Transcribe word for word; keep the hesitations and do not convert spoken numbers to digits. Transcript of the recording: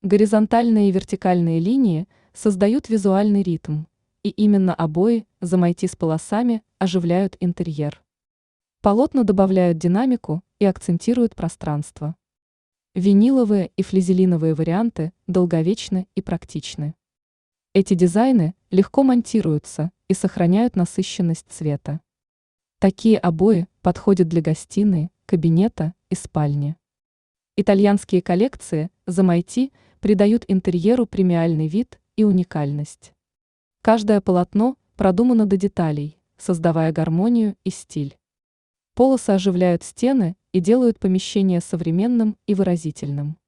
Горизонтальные и вертикальные линии создают визуальный ритм, и именно обои Замойти с полосами оживляют интерьер. Полотна добавляют динамику и акцентируют пространство. Виниловые и флизелиновые варианты долговечны и практичны. Эти дизайны легко монтируются и сохраняют насыщенность цвета. Такие обои подходят для гостиной, кабинета и спальни. Итальянские коллекции Замойти придают интерьеру премиальный вид и уникальность. Каждое полотно продумано до деталей, создавая гармонию и стиль. Полосы оживляют стены и делают помещение современным и выразительным.